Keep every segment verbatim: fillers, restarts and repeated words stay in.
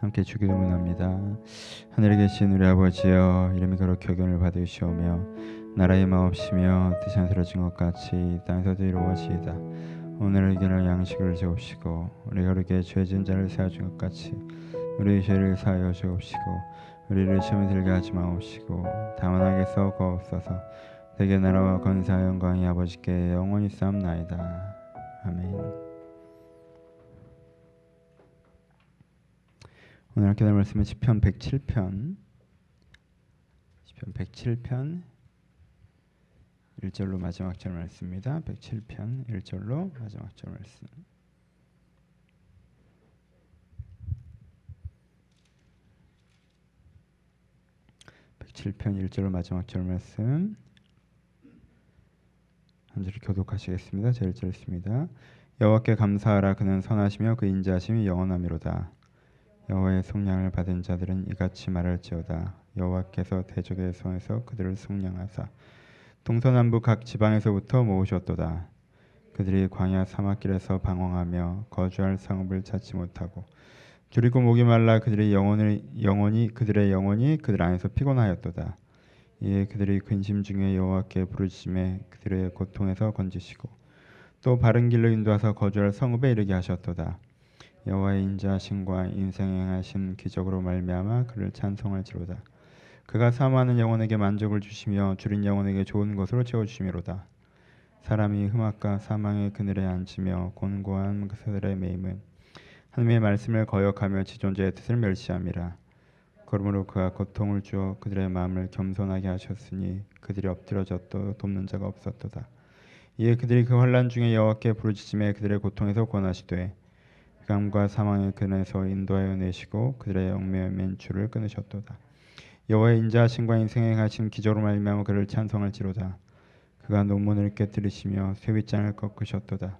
함께 주기도 원합니다. 하늘에 계신 우리 아버지여, 이름이 거룩히 여김을 받으시오며 나라의 마옵시며 뜻이 이루어진 것 같이 땅에서도 이루어지이다. 오늘 의견을 양식을 주옵시고 우리가 우리에게 죄 지은 자를 사하여 준 것 같이 우리의 죄를 사하여 주옵시고 우리를 시험에 들게 하지 마옵시고 다만 악에서 구하옵소서. 대개 나라와 권세와 영광이 아버지께 영원히 싸움나이다. 아멘. 오늘 함께 나눌 말씀은 시편 백칠 편 시편 백칠 편 일 절로 마지막 절 말씀입니다. 백칠 편 일 절로 마지막 절 말씀. 백칠 편 일 절로 마지막 절 말씀 한 절 교독하시겠습니다. 제 일 절 있습니다. 여호와께 감사하라. 그는 선하시며 그 인자하심이 영원하미로다. 여호와의 속량을 받은 자들은 이같이 말할지어다. 여호와께서 대적의 손에서 그들을 속량하사 동서남북 각 지방에서부터 모으셨도다. 그들이 광야 사막길에서 방황하며 거주할 상업을 찾지 못하고 줄이고 목이 말라 그들의 영혼을 영혼이 그들의 영혼이 그들 안에서 피곤하였도다. 이에 그들이 근심 중에 여호와께 부르짖음에 그들의 고통에서 건지시고 또 바른 길로 인도하사 거주할 성읍에 이르게 하셨도다. 여호와의 인자하심과 인생에 행하신 기적으로 말미암아 그를 찬송할지로다. 그가 사모하는 영혼에게 만족을 주시며 줄인 영혼에게 좋은 것으로 채워주시미로다. 사람이 흠악과 사망의 그늘에 앉으며 곤고한 그들의 매임은 하나님의 말씀을 거역하며 지존자의 뜻을 멸시함이라. 그러므로 그가 고통을 주어 그들의 마음을 겸손하게 하셨으니 그들이 엎드러졌도 돕는 자가 없었도다. 이에 그들이 그 환난 중에 여호와께 부르짖음에 그들의 고통에서 권하시되 흑암과 사망의 그늘에서 인도하여 내시고 그들의 영매의 맨 줄을 끊으셨도다. 여호와의 인자하심과 인생에 행하신 기적으로 말미암아 그를 찬송할지로다. 그가 논문을 깨뜨리시며 쇠빗장을 꺾으셨도다.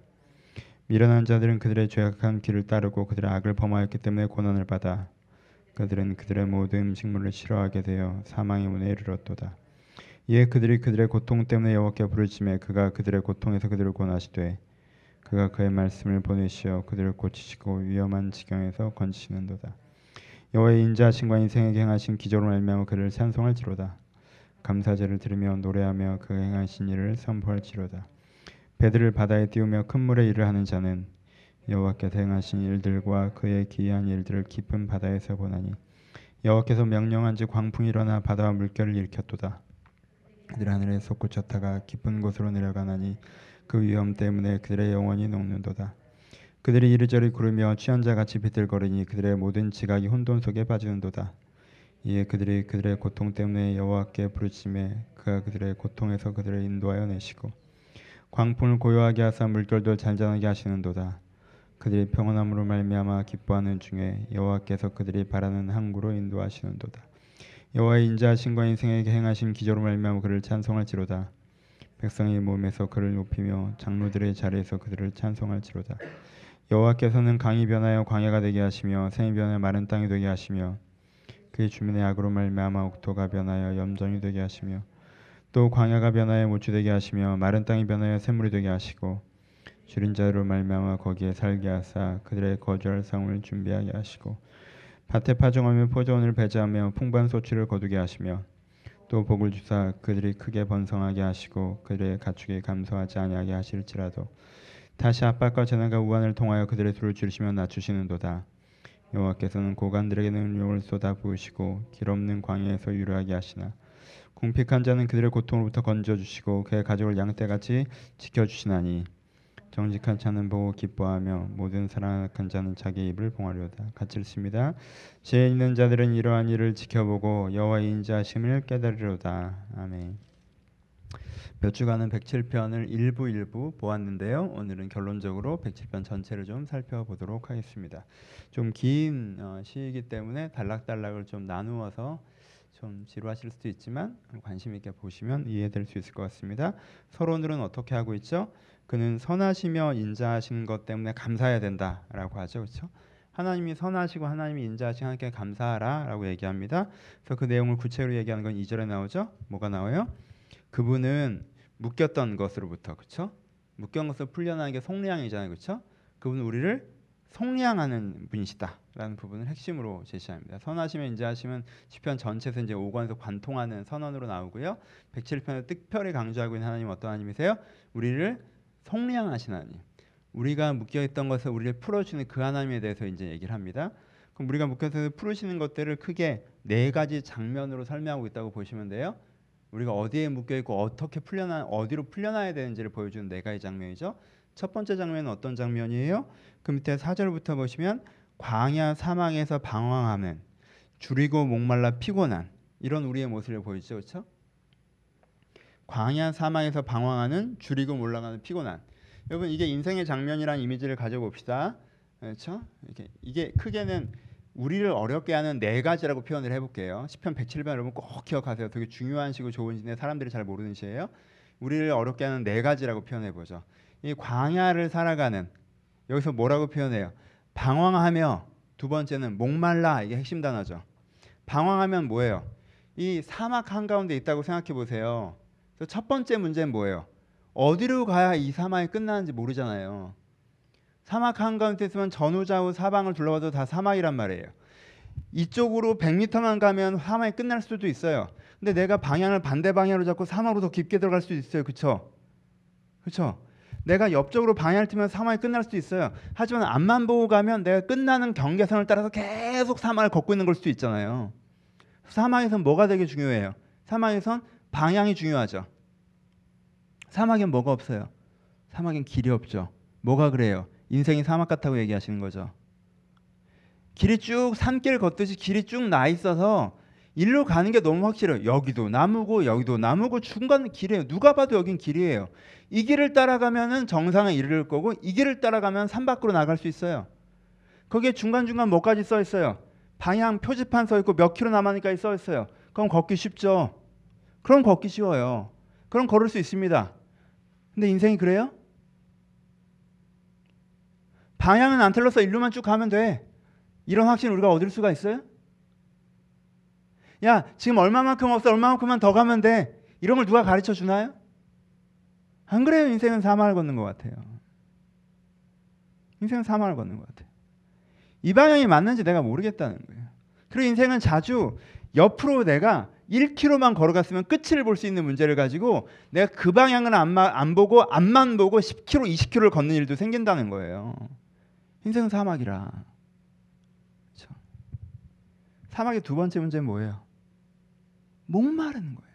미련한 자들은 그들의 죄악한 길을 따르고 그들의 악을 범하였기 때문에 고난을 받아 그들은 그들의 모든 음식물을 싫어하게 되어 사망의 문에 이르렀도다. 이에 그들이 그들의 고통 때문에 여호와께 부르짖음에 그가 그들의 고통에서 그들을 권하시되 그가 그의 말씀을 보내시어 그들을 고치시고 위험한 지경에서 건지시는도다. 여호와의 인자하심과 인생에게 행하신 기적으로 말미암아 그를 찬송할지로다. 감사제를 드리며 노래하며 그가 행하신 일을 선포할지로다. 배들을 바다에 띄우며 큰 물에 일을 하는 자는 여호와께서 행하신 일들과 그의 기이한 일들을 깊은 바다에서 보나니 여호와께서 명령한즉 광풍이 일어나 바다와 물결을 일으켰도다. 그들 하늘에 솟구쳤다가 깊은 곳으로 내려가나니 그 위험 때문에 그들의 영혼이 녹는도다. 그들이 이리저리 구르며 취한 자같이 비틀거리니 그들의 모든 지각이 혼돈 속에 빠지는도다. 이에 그들이 그들의 고통 때문에 여호와께 부르짖음에 그가 그들의 고통에서 그들을 인도하여 내시고 광풍을 고요하게 하사 물결도 잔잔하게 하시는도다. 그들이 평온함으로 말미암아 기뻐하는 중에 여호와께서 그들이 바라는 항구로 인도하시는도다. 여호와의 인자하심과 인생에게 행하신 기적으로 말미암아 그를 찬송할지로다. 백성의 몸에서 그를 높이며 장로들의 자리에서 그들을 찬송할지로다. 여호와께서는 강이 변하여 광야가 되게 하시며 샘이 변하여 마른 땅이 되게 하시며 그의 주민의 악으로 말미암아 옥토가 변하여 염전이 되게 하시며 또 광야가 변하여 모추 되게 하시며 마른 땅이 변하여 샘물이 되게 하시고 줄인 자로 말미암아 거기에 살게 하사 그들의 거주할 성을 준비하게 하시고 밭에 파종하며 포도원을 배제하며 풍부한 소출을 거두게 하시며 또 복을 주사 그들이 크게 번성하게 하시고 그들의 가축이 감소하지 아니하게 하실지라도 다시 압박과 재난과 우환을 통하여 그들의 수를 줄이시며 낮추시는도다. 여호와께서는 고관들에게는 은총을 쏟아 부으시고 길 없는 광야에서 유료하게 하시나 궁핍한 자는 그들의 고통으로부터 건져주시고 그의 가족을 양떼같이 지켜주시나니 정직한 자는 보고 기뻐하며 모든 사랑악한 자는 자기 입을 봉하려다. 같이 읽습니다. 지혜 있는 자들은 이러한 일을 지켜보고 여호와의 인자하심을 깨달으리로다. 아멘. 몇 주간은 백칠 편을 일부 일부 보았는데요. 오늘은 결론적으로 백칠 편 전체를 좀 살펴보도록 하겠습니다. 좀 긴 어, 시이기 때문에 단락단락을 좀 나누어서 좀 지루하실 수도 있지만 관심 있게 보시면 이해될 수 있을 것 같습니다. 서론들은 어떻게 하고 있죠? 그는 선하시며 인자하신 것 때문에 감사해야 된다라고 하죠. 그렇죠? 하나님이 선하시고 하나님이 인자하신 하나님께 감사하라라고 얘기합니다. 그래서 그 내용을 구체로 얘기하는 건 이 절에 나오죠. 뭐가 나와요? 그분은 묶였던 것으로부터, 그렇죠? 묶였던 것을 풀려나는 게 속량이잖아요, 그렇죠? 그분은 우리를 속량하는 분이시다라는 부분을 핵심으로 제시합니다. 선하시면 인자하심은 시편 전체에서 이제 오 권에서 관통하는 선언으로 나오고요. 백칠 편에서 특별히 강조하고 있는 하나님 어떤 하나님이세요? 우리를 속량하신 하나님. 우리가 묶여있던 것을 우리를 풀어주는 그 하나님에 대해서 이제 얘기를 합니다. 그럼 우리가 묶여서 풀으시는 것들을 크게 네 가지 장면으로 설명하고 있다고 보시면 돼요. 우리가 어디에 묶여있고 어떻게 풀려나 어디로 풀려나야 되는지를 보여주는 네 가지 장면이죠. 첫 번째 장면은 어떤 장면이에요? 그 밑에 사 절부터 보시면 광야 사망에서 방황하는 줄이고 목말라 피곤한 이런 우리의 모습을 보이죠. 그렇죠? 광야 사망에서 방황하는 줄이고 몰라가는 피곤한. 여러분 이게 인생의 장면이라는 이미지를 가져봅시다. 그렇죠? 이게, 이게 크게는 우리를 어렵게 하는 네 가지라고 표현을 해볼게요. 시편 백칠 편 여러분 꼭 기억하세요. 되게 중요한 시고 좋은 시인데 사람들이 잘 모르는 시예요. 우리를 어렵게 하는 네 가지라고 표현해보죠. 이 광야를 살아가는 여기서 뭐라고 표현해요? 방황하며 두 번째는 목말라 이게 핵심 단어죠. 방황하면 뭐예요? 이 사막 한가운데 있다고 생각해 보세요. 그래서 첫 번째 문제는 뭐예요? 어디로 가야 이 사막이 끝나는지 모르잖아요. 사막 한가운데 있으면 전후좌우 사방을 둘러봐도 다 사막이란 말이에요. 이쪽으로 백 미터만 가면 사막이 끝날 수도 있어요. 근데 내가 방향을 반대 방향으로 잡고 사막으로 더 깊게 들어갈 수도 있어요. 그렇죠? 그렇죠? 내가 옆쪽으로 방향을 틀면 사막이 끝날 수도 있어요. 하지만 앞만 보고 가면 내가 끝나는 경계선을 따라서 계속 사막을 걷고 있는 걸 수도 있잖아요. 사막에선 뭐가 되게 중요해요? 사막에선 방향이 중요하죠. 사막엔 뭐가 없어요? 사막엔 길이 없죠. 뭐가 그래요? 인생이 사막 같다고 얘기하시는 거죠. 길이 쭉 산길 걷듯이 길이 쭉 나 있어서 일로 가는 게 너무 확실해요. 여기도 나무고 여기도 나무고 중간 길이에요. 누가 봐도 여긴 길이에요. 이 길을 따라가면은 정상에 이를 거고 이 길을 따라가면 산 밖으로 나갈 수 있어요. 거기에 중간중간 뭐까지 써 있어요? 방향 표지판 써 있고 몇 킬로 남았는지까지 써 있어요. 그럼 걷기 쉽죠. 그럼 걷기 쉬워요. 그럼 걸을 수 있습니다. 근데 인생이 그래요? 방향은 안 틀려서 일로만 쭉 가면 돼. 이런 확신 우리가 얻을 수가 있어요? 야 지금 얼마만큼 없어 얼마만큼만 더 가면 돼. 이런 걸 누가 가르쳐 주나요? 안 그래요. 인생은 사막을 걷는 것 같아요. 인생은 사막을 걷는 것 같아요. 이 방향이 맞는지 내가 모르겠다는 거예요. 그리고 인생은 자주 옆으로 내가 일 킬로미터만 걸어갔으면 끝을 볼 수 있는 문제를 가지고 내가 그 방향을 안, 안 보고 앞만 보고 십 킬로미터, 이십 킬로미터를 걷는 일도 생긴다는 거예요. 인생은 사막이라. 그렇죠? 사막의 두 번째 문제는 뭐예요? 목마르는 거예요.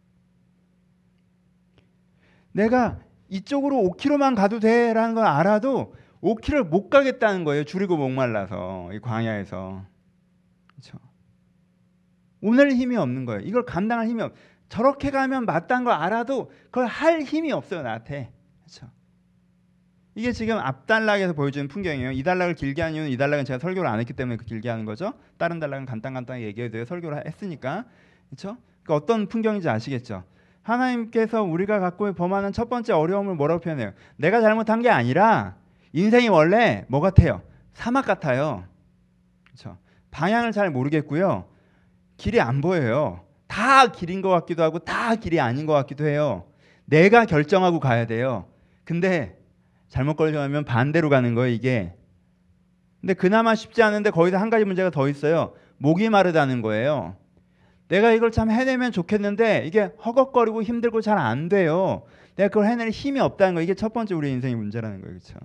내가 이쪽으로 오 킬로미터만 가도 돼라는 걸 알아도 오 킬로미터를 못 가겠다는 거예요. 줄이고 목말라서 이 광야에서. 그렇죠? 오늘 힘이 없는 거예요. 이걸 감당할 힘이 없. 저렇게 가면 맞다는 걸 알아도 그걸 할 힘이 없어요. 나한테. 그렇죠? 이게 지금 앞단락에서 보여주는 풍경이에요. 이 단락을 길게 하는 이유는 이 단락은 제가 설교를 안 했기 때문에 길게 하는 거죠. 다른 단락은 간단간단하게 얘기해도 설교를 했으니까. 그렇죠? 그러니까 어떤 풍경인지 아시겠죠? 하나님께서 우리가 갖고 범하는 첫 번째 어려움을 뭐라고 표현해요? 내가 잘못한 게 아니라 인생이 원래 뭐 같아요? 사막 같아요. 그렇죠? 방향을 잘 모르겠고요. 길이 안 보여요. 다 길인 것 같기도 하고 다 길이 아닌 것 같기도 해요. 내가 결정하고 가야 돼요. 근데 잘못 결정하면 반대로 가는 거예요. 이게. 근데 그나마 쉽지 않은데 거기서 한 가지 문제가 더 있어요. 목이 마르다는 거예요. 내가 이걸 참 해내면 좋겠는데 이게 허걱거리고 힘들고 잘 안 돼요. 내가 그걸 해낼 힘이 없다는 거. 이게 첫 번째 우리 인생의 문제라는 거예요. 그렇죠?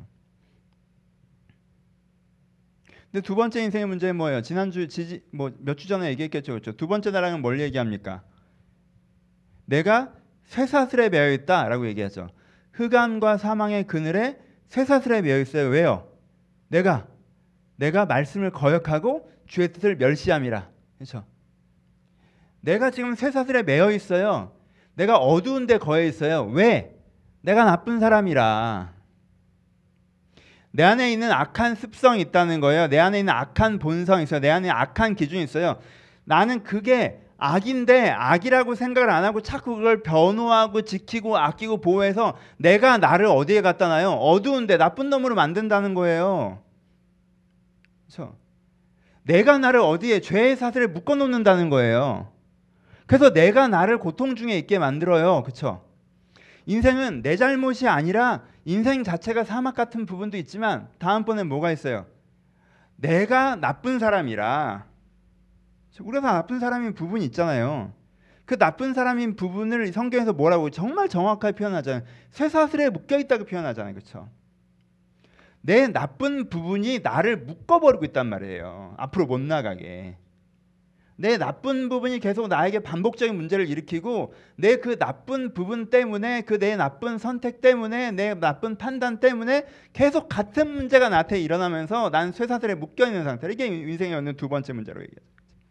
근데 두 번째 인생의 문제는 뭐예요? 지난주 지지 뭐 몇 주 전에 얘기했겠죠. 그렇죠? 두 번째 나라는 뭘 얘기합니까? 내가 쇠사슬에 매여 있다라고 얘기하죠. 흑암과 사망의 그늘에 쇠사슬에 매여 있어요. 왜요? 내가 내가 말씀을 거역하고 주의 뜻을 멸시함이라. 그렇죠? 내가 지금 쇠사슬에 매여 있어요. 내가 어두운 데 거해 있어요. 왜? 내가 나쁜 사람이라. 내 안에 있는 악한 습성이 있다는 거예요. 내 안에 있는 악한 본성이 있어요. 내 안에 악한 기준이 있어요. 나는 그게 악인데 악이라고 생각을 안 하고 자꾸 그걸 변호하고 지키고 아끼고 보호해서 내가 나를 어디에 갖다 놔요? 어두운데 나쁜 놈으로 만든다는 거예요. 그렇죠? 내가 나를 어디에 죄의 사슬에 묶어놓는다는 거예요. 그래서 내가 나를 고통 중에 있게 만들어요. 그렇죠? 인생은 내 잘못이 아니라 인생 자체가 사막 같은 부분도 있지만 다음번에 뭐가 있어요? 내가 나쁜 사람이라, 우리가 다 나쁜 사람인 부분이 있잖아요. 그 나쁜 사람인 부분을 성경에서 뭐라고 정말 정확하게 표현하잖아요. 쇠사슬에 묶여있다고 표현하잖아요. 그렇죠? 내 나쁜 부분이 나를 묶어버리고 있단 말이에요. 앞으로 못 나가게. 내 나쁜 부분이 계속 나에게 반복적인 문제를 일으키고, 내 그 나쁜 부분 때문에, 그 내 나쁜 선택 때문에, 내 나쁜 판단 때문에 계속 같은 문제가 나한테 일어나면서 난 쇠사슬에 묶여있는 상태. 이게 인생에 있는 두 번째 문제로 얘기하죠.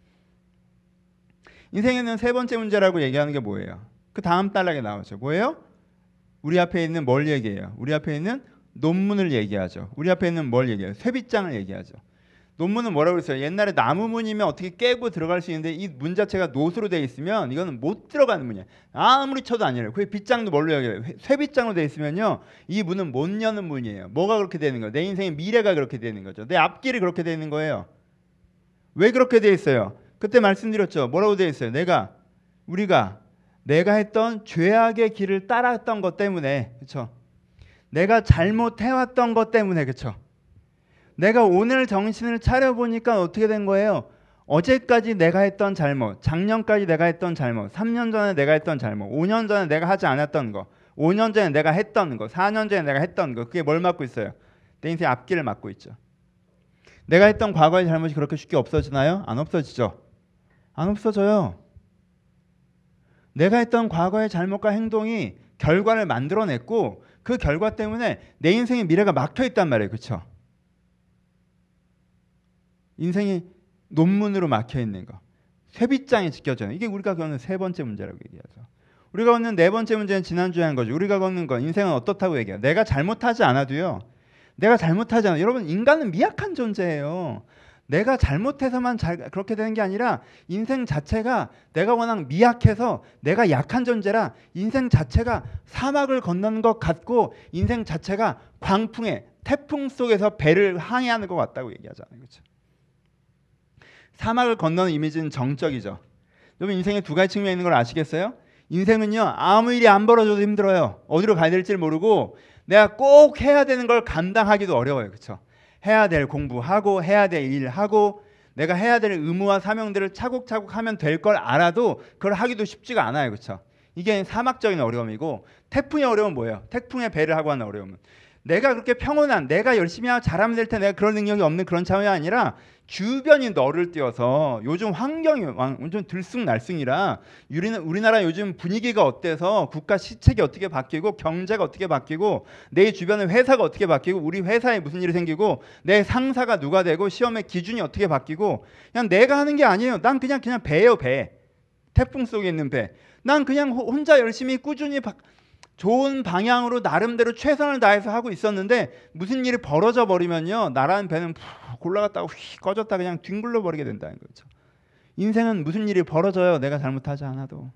인생에는 세 번째 문제라고 얘기하는 게 뭐예요? 그 다음 단락에 나오죠. 뭐예요? 우리 앞에 있는 뭘 얘기해요? 우리 앞에 있는 논문을 얘기하죠. 우리 앞에 있는 뭘 얘기해요? 쇠빗장을 얘기하죠. 논문은 뭐라고 했어요? 옛날에 나무문이면 어떻게 깨고 들어갈 수 있는데 이 문 자체가 노수로 되어 있으면 이거는 못 들어가는 문이에요. 아무리 쳐도 안 열려요. 그 빗장도 뭘로 얘기해요? 쇠빗장으로 되어 있으면요, 이 문은 못 여는 문이에요. 뭐가 그렇게 되는 거예요? 내 인생의 미래가 그렇게 되는 거죠. 내 앞길이 그렇게 되는 거예요. 왜 그렇게 되어 있어요? 그때 말씀드렸죠. 뭐라고 되어 있어요? 내가 우리가 내가 했던 죄악의 길을 따랐던 것 때문에, 그렇죠? 내가 잘못해왔던 것 때문에, 그렇죠? 내가 오늘 정신을 차려보니까 어떻게 된 거예요? 어제까지 내가 했던 잘못, 작년까지 내가 했던 잘못, 삼 년 전에 내가 했던 잘못, 오 년 전에 내가 하지 않았던 거, 오 년 전에 내가 했던 거, 사 년 전에 내가 했던 거, 그게 뭘 막고 있어요? 내 인생 앞길을 막고 있죠. 내가 했던 과거의 잘못이 그렇게 쉽게 없어지나요? 안 없어지죠. 안 없어져요. 내가 했던 과거의 잘못과 행동이 결과를 만들어냈고, 그 결과 때문에 내 인생의 미래가 막혀 있단 말이에요. 그렇죠? 인생이 논문으로 막혀 있는 거, 쇠빗장이 지켜져요. 이게 우리가 겪는 세 번째 문제라고 얘기하죠. 우리가 겪는 네 번째 문제는 지난주에 한 거죠. 우리가 겪는 거, 인생은 어떻다고 얘기해요? 내가 잘못하지 않아도요. 내가 잘못하지 않아도, 여러분, 인간은 미약한 존재예요. 내가 잘못해서만 잘 그렇게 되는 게 아니라 인생 자체가 내가 워낙 미약해서 내가 약한 존재라 인생 자체가 사막을 건너는 것 같고, 인생 자체가 광풍에 태풍 속에서 배를 항해하는 것 같다고 얘기하잖아요. 그렇죠? 사막을 건너는 이미지는 정적이죠. 여러분, 인생에 두 가지 측면이 있는 걸 아시겠어요? 인생은요, 아무 일이 안 벌어져도 힘들어요. 어디로 가야 될지 모르고 내가 꼭 해야 되는 걸 감당하기도 어려워요. 그렇죠? 해야 될 공부하고 해야 될 일하고 내가 해야 될 의무와 사명들을 차곡차곡 하면 될 걸 알아도 그걸 하기도 쉽지가 않아요. 그렇죠? 이게 사막적인 어려움이고, 태풍의 어려움은 뭐예요? 태풍의 배를 하고 하는 어려움은 내가 그렇게 평온한, 내가 열심히 하고 잘하면 될 때 내가 그런 능력이 없는 그런 차원이 아니라 주변이 너를 띄워서, 요즘 환경이 완전 들쑥날쑥이라, 우리나라 요즘 분위기가 어때서 국가 시책이 어떻게 바뀌고 경제가 어떻게 바뀌고 내 주변의 회사가 어떻게 바뀌고 우리 회사에 무슨 일이 생기고 내 상사가 누가 되고 시험의 기준이 어떻게 바뀌고, 그냥 내가 하는 게 아니에요. 난 그냥 그냥 배예요. 배. 태풍 속에 있는 배. 난 그냥 혼자 열심히 꾸준히 바, 좋은 방향으로 나름대로 최선을 다해서 하고 있었는데 무슨 일이 벌어져 버리면요, 나라는 배는 푹 올라갔다가 휙 꺼졌다 그냥 뒹굴러 버리게 된다는 거죠. 인생은 무슨 일이 벌어져요, 내가 잘못하지 않아도.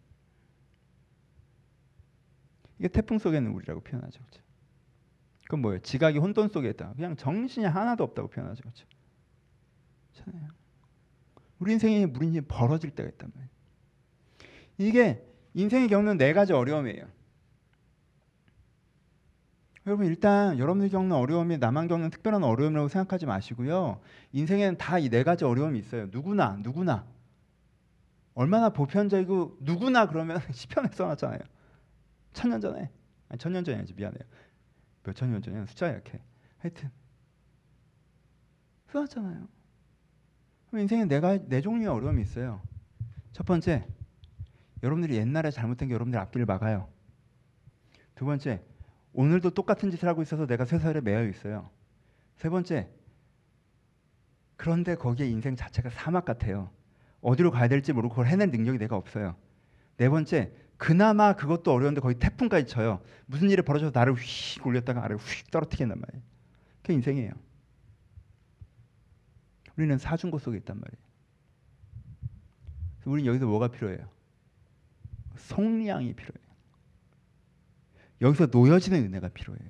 이게 태풍 속에 있는 우리라고 표현하죠. 그렇죠? 그건 뭐예요? 지각이 혼돈 속에 있다. 그냥 정신이 하나도 없다고 표현하죠. 그렇죠? 그렇잖아요. 우리 인생에 무슨 일이 벌어질 때가 있단 말이에요. 이게 인생이 겪는 네 가지 어려움이에요. 여러분, 일단 여러분들이 겪는 어려움이 나만 겪는 특별한 어려움이라고 생각하지 마시고요. 인생에는 다 이 네 가지 어려움이 있어요. 누구나 누구나. 얼마나 보편적이고 누구나 그러면 시편에 써놨잖아요. 천년 전에. 아니 천년 전이 아니지, 미안해요. 몇 천 년 전이야, 숫자 약해. 하여튼 써놨잖아요. 그럼 인생에 네, 가, 네 종류의 어려움이 있어요. 첫 번째, 여러분들이 옛날에 잘못된 게 여러분들 앞길을 막아요. 두 번째, 오늘도 똑같은 짓을 하고 있어서 내가 쇠사슬에 매여 있어요. 세 번째, 그런데 거기에 인생 자체가 사막 같아요. 어디로 가야 될지 모르고 그걸 해낼 능력이 내가 없어요. 네 번째, 그나마 그것도 어려운데 거의 태풍까지 쳐요. 무슨 일이 벌어져서 나를 휙 올렸다가 아래로 휙 떨어뜨린단 말이에요. 그게 인생이에요. 우리는 사중고 속에 있단 말이에요. 우리는 여기서 뭐가 필요해요? 속량이 필요해요. 여기서 놓여지는 은혜가 필요해요.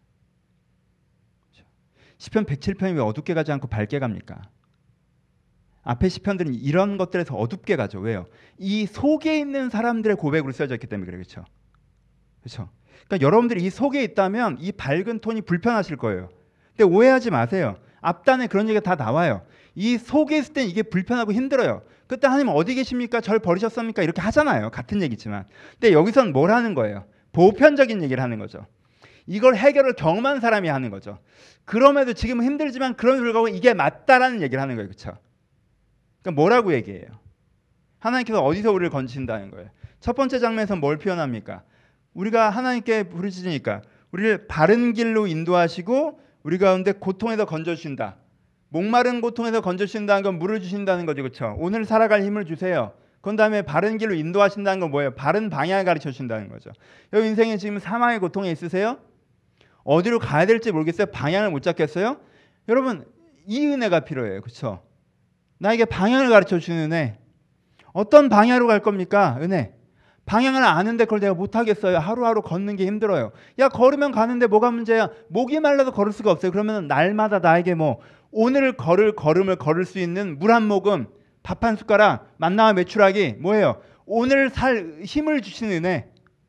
그렇죠? 시편 백칠 편이 왜 어둡게 가지 않고 밝게 갑니까? 앞에 시편들은 이런 것들에서 어둡게 가죠. 왜요? 이 속에 있는 사람들의 고백으로 쓰여져 있기 때문에 그래요. 그렇죠? 그렇죠? 그러니까 여러분들이 이 속에 있다면 이 밝은 톤이 불편하실 거예요. 근데 오해하지 마세요. 앞단에 그런 얘기가 다 나와요. 이 속에 있을 땐 이게 불편하고 힘들어요. 그때 하나님 어디 계십니까? 절 버리셨습니까? 이렇게 하잖아요. 같은 얘기지만. 근데 여기선 뭘 하는 거예요? 보편적인 얘기를 하는 거죠. 이걸 해결을 경험한 사람이 하는 거죠. 그럼에도 지금은 힘들지만 그럼에도 불구하고 이게 맞다라는 얘기를 하는 거예요. 그렇죠? 그러니까 뭐라고 얘기해요? 하나님께서 어디서 우리를 건지신다는 거예요. 첫 번째 장면에서 뭘 표현합니까? 우리가 하나님께 부르짖으니까 우리를 바른 길로 인도하시고 우리 가운데 고통에서 건져주신다. 목마른 고통에서 건져주신다는 건 물을 주신다는 거죠. 그렇죠? 오늘 살아갈 힘을 주세요. 그 다음에 바른 길로 인도하신다는 건 뭐예요? 바른 방향을 가르쳐 주신다는 거죠. 여러분 인생에 지금 사망의 고통에 있으세요? 어디로 가야 될지 모르겠어요? 방향을 못 잡겠어요? 여러분 이 은혜가 필요해요. 그렇죠? 나에게 방향을 가르쳐 주는 은혜. 어떤 방향으로 갈 겁니까? 은혜. 방향을 아는데 그걸 내가 못하겠어요. 하루하루 걷는 게 힘들어요. 야 걸으면 가는데 뭐가 문제야? 목이 말라도 걸을 수가 없어요. 그러면 날마다 나에게 뭐 오늘 걸을 걸음을 걸을 수 있는 물 한 모금, 밥 한 숟가락, 만나와 메추라기 뭐예요? 오늘 살 힘을 주시는 은혜.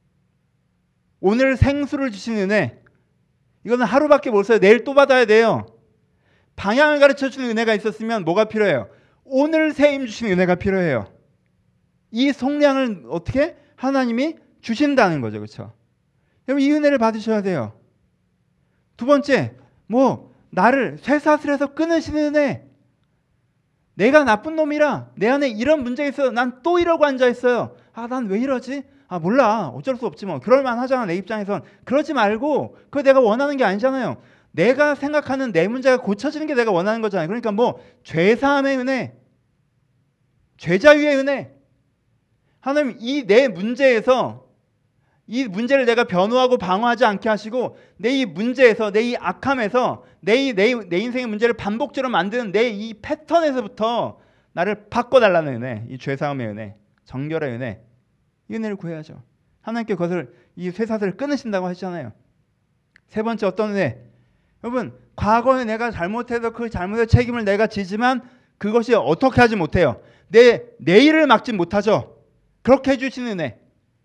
오늘 생수를 주시는 은혜. 이거는 하루밖에 못 써요. 내일 또 받아야 돼요. 방향을 가르쳐주는 은혜가 있었으면 뭐가 필요해요? 오늘 새 힘 주시는 은혜가 필요해요. 이 속량을 어떻게? 하나님이 주신다는 거죠. 그렇죠? 여러분 이 은혜를 받으셔야 돼요. 두 번째, 뭐 나를 쇠사슬에서 끊으시는 은혜. 내가 나쁜 놈이라 내 안에 이런 문제가 있어요. 난 또 이러고 앉아있어요. 아, 난 왜 이러지? 아, 몰라. 어쩔 수 없지 뭐. 그럴만 하잖아. 내 입장에선. 그러지 말고 그거 내가 원하는 게 아니잖아요. 내가 생각하는 내 문제가 고쳐지는 게 내가 원하는 거잖아요. 그러니까 뭐 죄사함의 은혜, 죄자유의 은혜. 하나님 이 내 문제에서 이 문제를 내가 변호하고 방어하지 않게 하시고 내 이 문제에서 내 이 악함에서 내 이 내, 내 인생의 문제를 반복적으로 만드는 내 이 패턴에서부터 나를 바꿔달라는 은혜, 이 죄사함의 은혜, 정결의 은혜, 이 은혜를 구해야죠. 하나님께 그것을 이 쇠사슬을 끊으신다고 하시잖아요. 세 번째 어떤 은혜? 여러분 과거에 내가 잘못해서 그 잘못의 책임을 내가 지지만 그것이 어떻게 하지 못해요. 내 내일을 막지 못하죠. 그렇게 해주시는 은혜.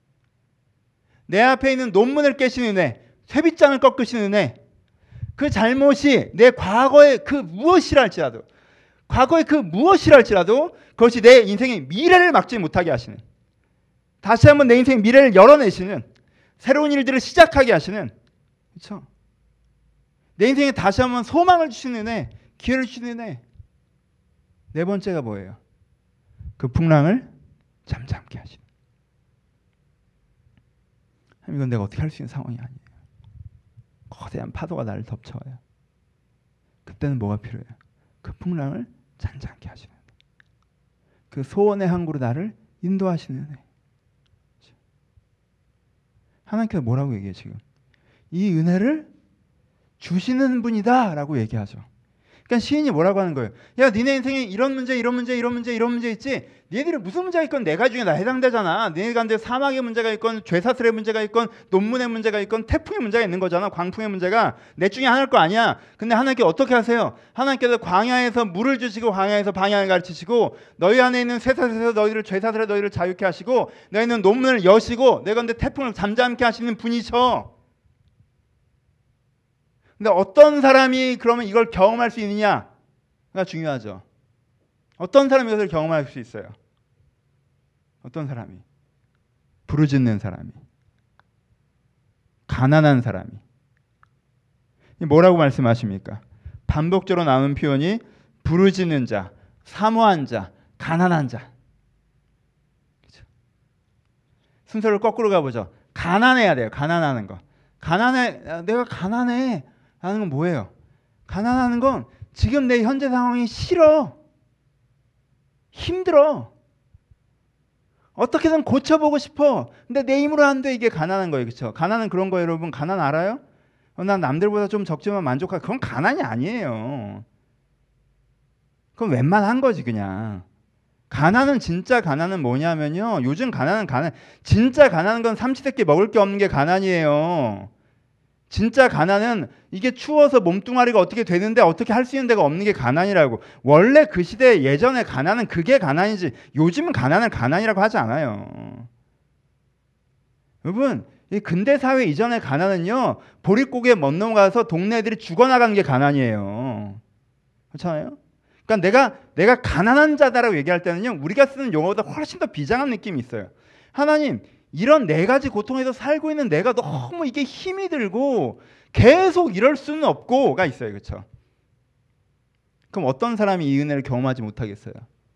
내 앞에 있는 논문을 깨시는 은혜. 쇠빗장을 꺾으시는 은혜. 그 잘못이 내 과거의 그 무엇이라 할지라도 과거의 그 무엇이라 할지라도 그것이 내 인생의 미래를 막지 못하게 하시는, 다시 한번 내 인생의 미래를 열어내시는, 새로운 일들을 시작하게 하시는, 그렇죠? 내 인생에 다시 한번 소망을 주시는 은혜, 기회를 주시는 은혜. 네 번째가 뭐예요? 그 풍랑을 잠잠케 하시는. 이건 내가 어떻게 할 수 있는 상황이 아니에요. 거대한 파도가 나를 덮쳐와요. 그때는 뭐가 필요해요? 그 풍랑을 잠잠케 하시는 은혜. 그 소원의 항구로 나를 인도하시는 은혜. 하나님께서 뭐라고 얘기해요 지금? 이 은혜를 주시는 분이다 라고 얘기하죠. 그러니까 시인이 뭐라고 하는 거예요? 야, 니네 인생에 이런 문제, 이런 문제, 이런 문제, 이런 문제 있지? 니네들이 무슨 문제가 있건 내가 중에 다 해당되잖아. 니네 가운데 사막의 문제가 있건 죄사슬의 문제가 있건 논문의 문제가 있건 태풍의 문제가 있는 거잖아. 광풍의 문제가 내 중에 하나일 거 아니야. 근데 하나님께 어떻게 하세요? 하나님께서 광야에서 물을 주시고 광야에서 방향을 가르치시고 너희 안에 있는 쇠사슬에서 너희를 죄사슬에 너희를 자유케 하시고 너희는 논문을 여시고 내 가운데 태풍을 잠잠케 하시는 분이셔. 근데 어떤 사람이 그러면 이걸 경험할 수 있느냐가 중요하죠. 어떤 사람이 이것을 경험할 수 있어요? 어떤 사람이? 부르짖는 사람이, 가난한 사람이. 뭐라고 말씀하십니까? 반복적으로 나오는 표현이 부르짖는 자, 사모한 자, 가난한 자. 그렇죠? 순서를 거꾸로 가보죠. 가난해야 돼요. 가난하는 거. 가난해. 내가 가난해 하는 건 뭐예요? 가난하는 건 지금 내 현재 상황이 싫어. 힘들어. 어떻게든 고쳐보고 싶어. 근데 내 힘으로 안 돼. 이게 가난한 거예요. 그렇죠? 가난은 그런 거예요. 여러분 가난 알아요? 어, 난 남들보다 좀 적지만 만족하고, 그건 가난이 아니에요. 그건 웬만한 거지 그냥. 가난은, 진짜 가난은 뭐냐면요, 요즘 가난은 가난 진짜 가난한 건 삼시세끼 먹을 게 없는 게 가난이에요. 진짜 가난은 이게 추워서 몸뚱아리가 어떻게 되는데 어떻게 할 수 있는 데가 없는 게 가난이라고. 원래 그 시대 예전에 가난은 그게 가난이지 요즘은 가난을 가난이라고 하지 않아요. 여러분 이 근대 사회 이전의 가난은요, 보릿고개 못 넘어가서 동네 애들이 죽어나간 게 가난이에요. 그렇잖아요. 그러니까 내가 내가 가난한 자다라고 얘기할 때는요, 우리가 쓰는 용어보다 훨씬 더 비장한 느낌이 있어요. 하나님, 이런 네 가지 고통에서 살고 있는 내가 너무 이게 힘이 들고 계속 이럴 수는 없고가 있어요. 그렇죠? 그럼 어떤 사람이 이 은혜를 경험하지 못하겠어요?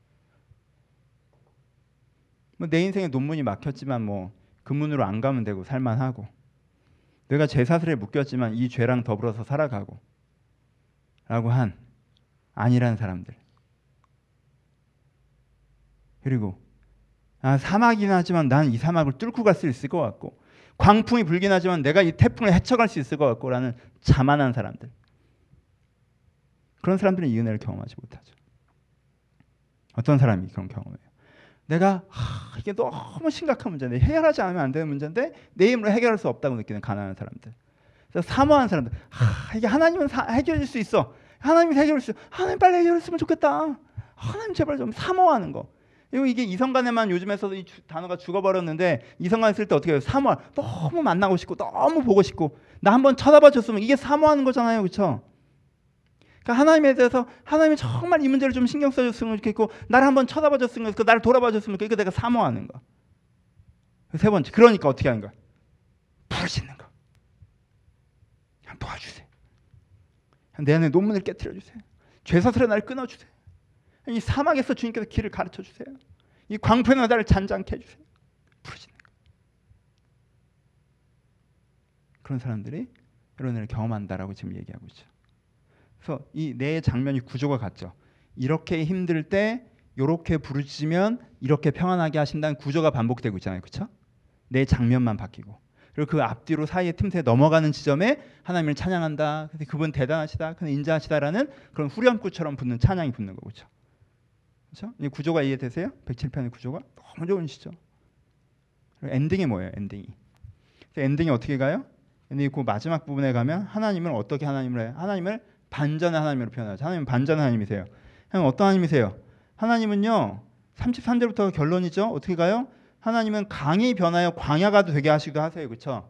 뭐 내 인생에 논문이 막혔지만 뭐 그 문으로 안 가면 되고 살만하고, 내가 죄 사슬에 묶였지만 이 죄랑 더불어서 살아가고 라고 한 아니란 사람들. 그리고 아, 사막이긴 하지만 난 이 사막을 뚫고 갈 수 있을 것 같고, 광풍이 불긴 하지만 내가 이 태풍을 헤쳐갈 수 있을 것 같고 라는 자만한 사람들. 그런 사람들은 이 은혜를 경험하지 못하죠. 어떤 사람이 그런 경험을 해요? 내가 하, 이게 너무 심각한 문제인데, 해결하지 않으면 안 되는 문제인데 내 힘으로 해결할 수 없다고 느끼는 가난한 사람들. 그래서 사모하는 사람들. 하, 이게 하나님은 사, 해결할 수 있어. 하나님이 해결할 수 있어. 하나님 빨리 해결했으면 좋겠다. 하나님 제발 좀 사모하는 거. 그리고 이게 이성간에만 요즘에서 이 주, 단어가 죽어버렸는데, 이성간에 쓸 때 어떻게 해요? 사모할. 너무 만나고 싶고 너무 보고 싶고 나 한번 쳐다봐 줬으면, 이게 사모하는 거잖아요. 그렇죠? 그러니까 하나님에 대해서 하나님이 정말 이 문제를 좀 신경 써줬으면 좋겠고, 나를 한번 쳐다봐 줬으면 좋겠고, 나를 돌아봐 줬으면 좋겠고, 이거 내가 사모하는 거. 세 번째, 그러니까 어떻게 하는 거야? 부르짖는 거. 그냥 도와주세요. 내 안에 논문을 깨트려 주세요. 죄사슬에 나를 끊어주세요. 이 사막에서 주님께서 길을 가르쳐 주세요. 이 광풍의 나를 잔잔케 해주세요. 부르짖는 거. 그런 사람들이 이런 일을 경험한다라고 지금 얘기하고 있죠. 그래서 이 네 장면이 구조가 같죠. 이렇게 힘들 때 이렇게 부르짖으면 이렇게 평안하게 하신다는 구조가 반복되고 있잖아요. 그렇죠? 네 장면만 바뀌고, 그리고 그 앞뒤로 사이에 틈새 넘어가는 지점에 하나님을 찬양한다. 근데 그분 대단하시다. 그분 인자하시다라는 그런 후렴구처럼 붙는 찬양이 붙는 거죠. 그렇죠? 그렇죠? 이 구조가 이해되세요? 백칠 편의 구조가 너무 좋으시죠? 엔딩이 뭐예요? 엔딩이. 엔딩이 어떻게 가요? 엔딩이 그 마지막 부분에 가면 하나님을 어떻게 하나님을 해요? 하나님을 반전의 하나님으로 표현하죠. 하나님은 반전의 하나님이세요. 하나님 어떤 하나님이세요? 하나님은요, 삼십삼 절부터 결론이죠. 어떻게 가요? 하나님은 강이 변하여 광야가 되게 하시기도 하세요. 그렇죠?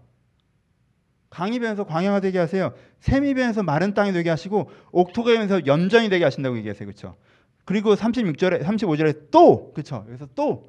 강이 변해서 광야가 되게 하세요. 샘이 변해서 마른 땅이 되게 하시고, 옥토가 변해서 염전이 되게 하신다고 얘기하세요. 그렇죠? 그리고 삼십육 절에 삼십오 절에 또, 그렇죠? 그래서 또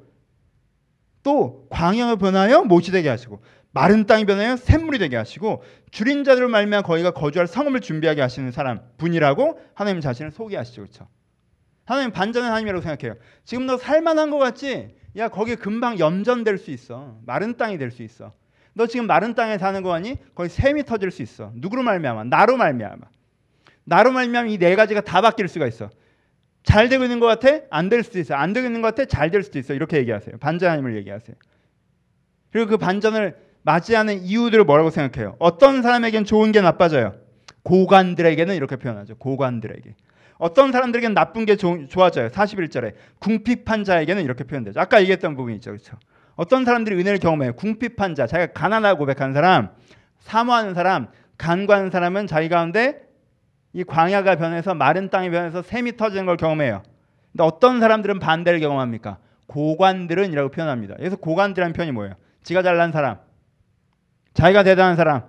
또 광야가 변하여 못이 되게 하시고, 마른 땅이 변하여 샘물이 되게 하시고, 줄인 자들을 말미암아 거기가 거주할 성읍을 준비하게 하시는 사람 분이라고 하나님 자신을 소개하시죠. 그렇죠? 하나님 반전의 하나님이라고 생각해요. 지금 너 살만한 것 같지? 야, 거기 금방 염전될 수 있어. 마른 땅이 될 수 있어. 너 지금 마른 땅에 사는 거 아니? 거기 샘이 터질 수 있어. 누구로 말미암아? 나로 말미암아. 나로 말미암아 이 네 가지가 다 바뀔 수가 있어. 잘 되고 있는 것 같아? 안 될 수도 있어. 안 되고 있는 것 같아? 잘 될 수도 있어. 이렇게 얘기하세요. 반전 하나님을 얘기하세요. 그리고 그 반전을 맞이하는 이유들을 뭐라고 생각해요? 어떤 사람에겐 좋은 게 나빠져요. 고관들에게는 이렇게 표현하죠. 고관들에게. 어떤 사람들에게는 나쁜 게 조, 좋아져요. 사십일 절에 궁핍한 자에게는 이렇게 표현되죠. 아까 얘기했던 부분이 있죠. 그렇죠? 어떤 사람들이 은혜를 경험해요. 궁핍한 자, 자기가 가난하고 고백하는 사람, 사모하는 사람, 간과하는 사람은 자기 가운데 이 광야가 변해서 마른 땅이 변해서 샘이 터지는 걸 경험해요. 근데 어떤 사람들은 반대를 경험합니까? 고관들은 이라고 표현합니다. 그래서 고관들이라는 표현이 뭐예요? 지가 잘난 사람, 자기가 대단한 사람,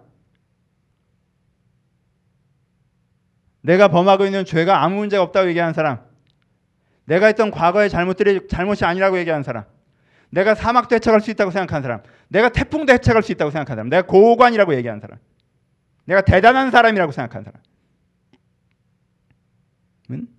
내가 범하고 있는 죄가 아무 문제가 없다고 얘기하는 사람, 내가 했던 과거의 잘못들이 잘못이 아니라고 얘기하는 사람, 내가 사막도 헤쳐갈 수 있다고 생각하는 사람, 내가 태풍도 헤쳐갈 수 있다고 생각하는 사람, 내가 고관이라고 얘기하는 사람, 내가 대단한 사람이라고 생각하는 사람, 은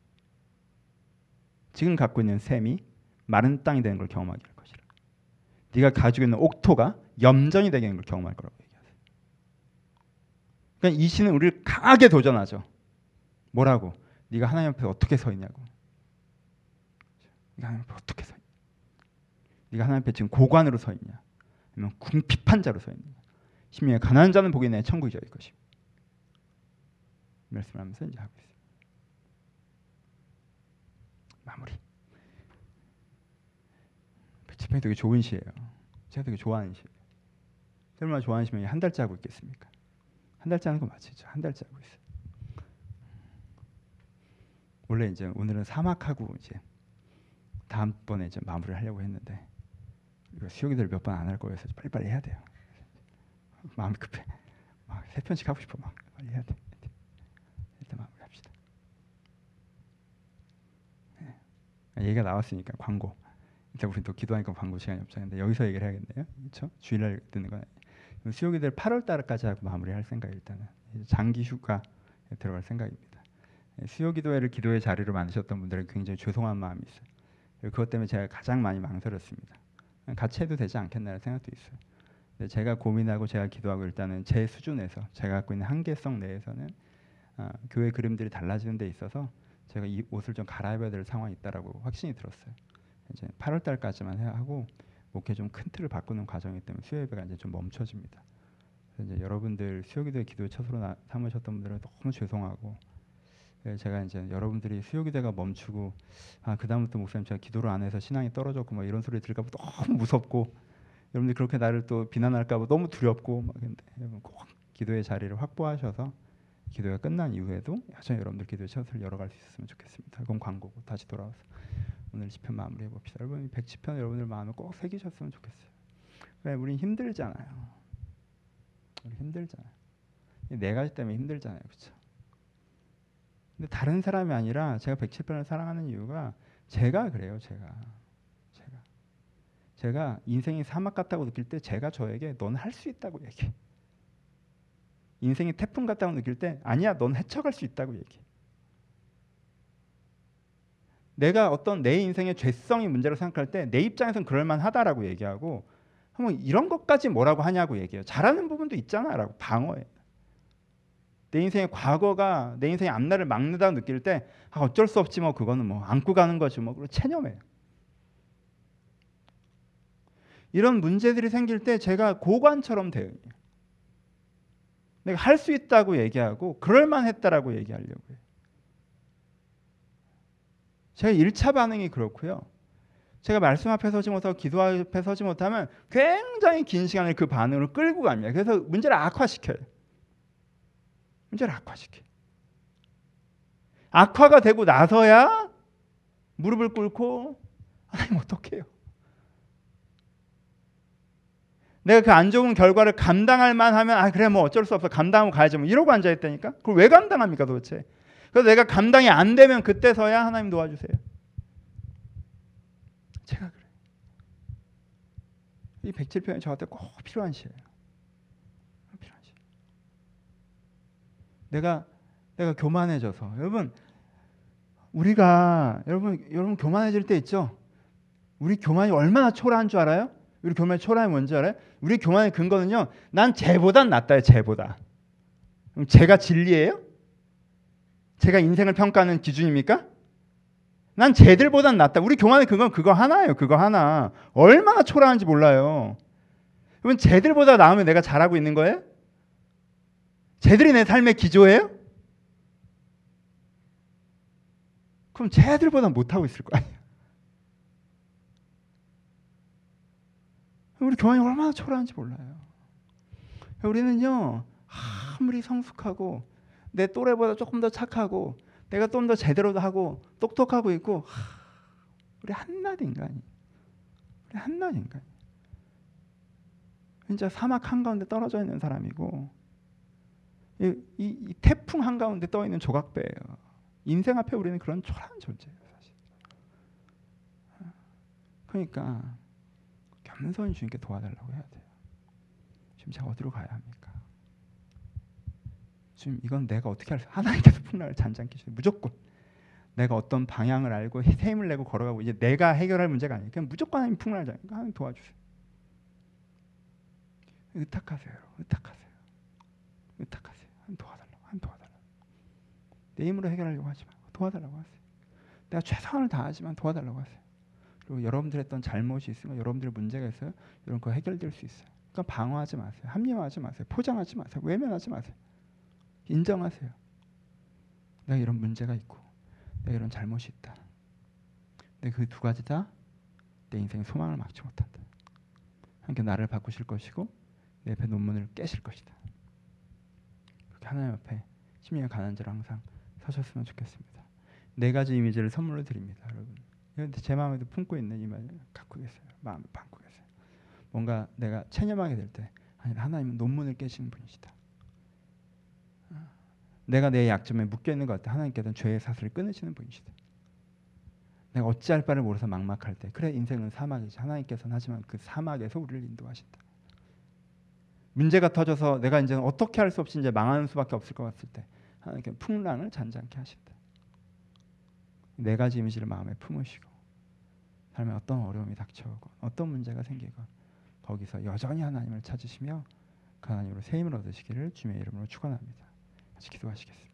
지금 갖고 있는 샘이 마른 땅이 되는 걸 경험하게 할 것이라. 네가 가지고 있는 옥토가 염전이 되게 되는 걸 경험할 거라고 얘기하세요. 그러니까 이 시는 우리를 강하게 도전하죠. 뭐라고? 네가 하나님 앞에 어떻게 서 있냐고. 네가 하나님 앞에 어떻게 서 있냐. 네가 하나님 앞에 지금 고관으로 서 있냐, 아니면 궁핍한 자로 서 있냐. 심령에 가난한 자는 복이 내 천국이 저일 것이고. 말씀하면서 이제 하고 있어요. 마무리. 백칠 편이 되게 좋은 시예요. 제가 되게 좋아하는 시예요. 얼마나 좋아하는 시면 한 달째 하고 있겠습니까? 한 달째 하는 거 맞죠? 한 달째 하고 있어요. 원래 이제 오늘은 사막하고 이제 다음번에 이제 마무리를 하려고 했는데, 이거 수요기들 몇 번 안 할 거여서 빨리빨리 해야 돼요. 마음이 급해. 막 세 편씩 하고 싶어. 막 빨리 해야 돼. 일단 마무리합시다. 얘기가 나왔으니까 광고. 일단 우리 또 기도하니까 광고 시간이 없죠. 근데 여기서 얘기를 해야겠네요. 그렇죠? 주일날 듣는 건 수요기도를 팔월 달까지 하고 마무리할 생각이 일단은 장기 휴가에 들어갈 생각입니다. 수요기도회를 기도의 자리로 만드셨던 분들은 굉장히 죄송한 마음이 있어요. 그것 때문에 제가 가장 많이 망설였습니다. 같이 해도 되지 않겠나라는 생각도 있어요. 근데 제가 고민하고 제가 기도하고 일단은 제 수준에서 제가 갖고 있는 한계성 내에서는 아, 교회 그림들이 달라지는 데 있어서 제가 이 옷을 좀 갈아입어야 될 상황이 있다라고 확신이 들었어요. 이제 팔월 달까지만 하고 목회 좀 큰 틀을 바꾸는 과정이기 때문에 수요 예배가 이제 좀 멈춰집니다. 그래서 이제 여러분들 수요기도의 기도의 처소로 나, 삼으셨던 분들은 너무 죄송하고, 제가 이제 여러분들이 수요기도가 멈추고 아 그다음부터 목사님 제가 기도를 안 해서 신앙이 떨어졌고 막 이런 소리 들을까봐 너무 무섭고, 여러분들이 그렇게 나를 또 비난할까봐 너무 두렵고 막. 근데 여러분 꼭 기도의 자리를 확보하셔서 기도가 끝난 이후에도 여전히 여러분들 기도의 처소를 열어갈 수 있었으면 좋겠습니다. 그건 광고고 다시 돌아와서 오늘 시편 마무리해 봅시다. 여러분 백시편 여러분들 마음에 꼭 새기셨으면 좋겠어요. 왜 우린 힘들잖아요. 우리 힘들잖아요. 네 가지 때문에 힘들잖아요, 그렇죠? 근데 다른 사람이 아니라 제가 백칠편을 사랑하는 이유가 제가 그래요. 제가 제가 제가 인생이 사막 같다고 느낄 때 제가 저에게 넌 할 수 있다고 얘기해. 인생이 태풍 같다고 느낄 때 아니야 넌 헤쳐갈 수 있다고 얘기해. 내가 어떤 내 인생의 죄성이 문제로 생각할 때 내 입장에서는 그럴만하다라고 얘기하고, 한번 이런 것까지 뭐라고 하냐고 얘기해요. 잘하는 부분도 있잖아 라고 방어해. 내 인생의 과거가 내 인생의 앞날을 막는다고 느낄 때 아, 어쩔 수 없지 뭐 그거는 뭐 안고 가는 거지 뭐, 그리고 체념해요. 이런 문제들이 생길 때 제가 고관처럼 대응해요. 내가 할 수 있다고 얘기하고 그럴만했다라고 얘기하려고 해요. 제가 일 차 반응이 그렇고요. 제가 말씀 앞에 서지 못하고 기도 앞에 서지 못하면 굉장히 긴 시간을 그 반응으로 끌고 갑니다. 그래서 문제를 악화시켜요. 문제를 악화시켜요. 악화가 되고 나서야 무릎을 꿇고 하나님 어떡해요? 내가 그 안 좋은 결과를 감당할 만하면 아 그래 뭐 어쩔 수 없어 감당하고 가야지 뭐 이러고 앉아있다니까. 그걸 왜 감당합니까 도대체? 그래서 내가 감당이 안 되면 그때서야 하나님 도와주세요. 제가 그래요. 이 백칠편이 저한테 꼭 필요한 시예요. 필요한 시. 내가 내가 교만해져서 여러분 우리가 여러분 여러분 교만해질 때 있죠. 우리 교만이 얼마나 초라한 줄 알아요? 우리 교만의 초라함이 뭔지 알아요? 우리 교만의 근거는요. 난 쟤보단 낫다요. 쟤보다. 그럼 쟤가 진리예요? 제가 인생을 평가하는 기준입니까? 난 쟤들보단 낫다. 우리 교만의 근거는 그거 하나예요. 그거 하나. 얼마나 초라한지 몰라요. 그러면 쟤들보다 나으면 내가 잘하고 있는 거예요? 쟤들이 내 삶의 기조예요? 그럼 쟤들보다 못하고 있을 거 아니에요. 우리 교만이 얼마나 초라한지 몰라요. 우리는요. 아무리 성숙하고 내 또래보다 조금 더 착하고 내가 좀 더 제대로 하고 똑똑하고 있고 우리 한낱 인간이 우리 한낱 인간 진짜 사막 한가운데 떨어져 있는 사람이고 이, 이, 이 태풍 한가운데 떠 있는 조각배예요. 인생 앞에 우리는 그런 초라한 존재예요. 사실. 그러니까 겸손히 주님께 도와달라고 해야 돼요. 지금 제가 어디로 가야 합니까? 지금 이건 내가 어떻게 할 수? 하나님께서 풍랑을 잔잔케 주세요. 무조건 내가 어떤 방향을 알고 힘을 내고 걸어가고 이제 내가 해결할 문제가 아니에요. 그냥 무조건 하나님 풍랑을 잔. 하나님 도와주세요. 의탁하세요. 의탁하세요. 의탁하세요. 하나님 도와달라고. 하나님 도와달라고. 내 힘으로 해결하려고 하지 말고 도와달라고 하세요. 내가 최선을 다하지만 도와달라고 하세요. 그리고 여러분들 했던 잘못이 있으면 여러분들 문제가 있어요. 이런 거 해결될 수 있어요. 그러니까 방어하지 마세요. 합리화하지 마세요. 포장하지 마세요. 외면하지 마세요. 인정하세요. 내가 이런 문제가 있고 내가 이런 잘못이 있다. 근데 그 두 가지 다 내 인생의 소망을 막지 못한다. 하나님 나를 바꾸실 것이고 내 옆에 논문을 깨실 것이다. 그렇게 하나님 앞에 심령의 가난한 자로 항상 서셨으면 좋겠습니다. 네 가지 이미지를 선물로 드립니다. 여러분 제 마음에도 품고 있는 이미지 갖고 계세요. 마음을 담고 계세요. 뭔가 내가 체념하게 될 때 하나님은 논문을 깨시는 분이시다. 내가 내 약점에 묶여있는 것 같아. 하나님께서는 죄의 사슬을 끊으시는 분이시다. 내가 어찌할 바를 모르서 막막할 때, 그래 인생은 사막이지. 하나님께서는 하지만 그 사막에서 우리를 인도하신다. 문제가 터져서 내가 이제 어떻게 할 수 없이 이제 망하는 수밖에 없을 것 같을 때 하나님께 풍랑을 잔잔케 하신다. 네 가지 이미지를 마음에 품으시고 삶에 어떤 어려움이 닥쳐오건 어떤 문제가 생기건 거기서 여전히 하나님을 찾으시며 그 하나님으로 새 힘을 얻으시기를 주님의 이름으로 축원합니다. 같이 기도하시겠습니다.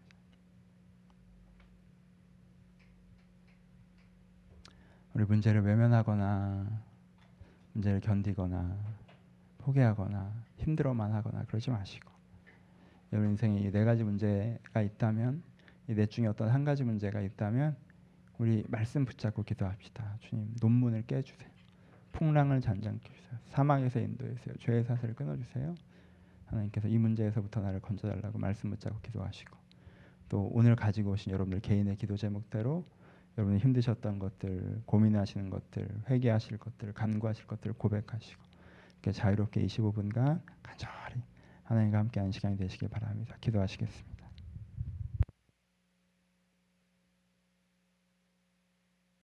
우리 문제를 외면하거나 문제를 견디거나 포기하거나 힘들어만 하거나 그러지 마시고, 여러분 인생에 이 네 가지 문제가 있다면, 이 넷 중에 어떤 한 가지 문제가 있다면 우리 말씀 붙잡고 기도합시다. 주님, 논문을 깨주세요. 풍랑을 잔잔케 해주세요. 사막에서 인도해 주세요. 죄의 사슬을 끊어주세요. 하나님께서 이 문제에서부터 나를 건져달라고 말씀 붙잡고 기도하시고, 또 오늘 가지고 오신 여러분들 개인의 기도 제목대로 여러분이 힘드셨던 것들, 고민하시는 것들, 회개하실 것들, 간구하실 것들을 고백하시고 이렇게 자유롭게 이십오 분간 간절히 하나님과 함께하는 시간이 되시길 바랍니다. 기도하시겠습니다.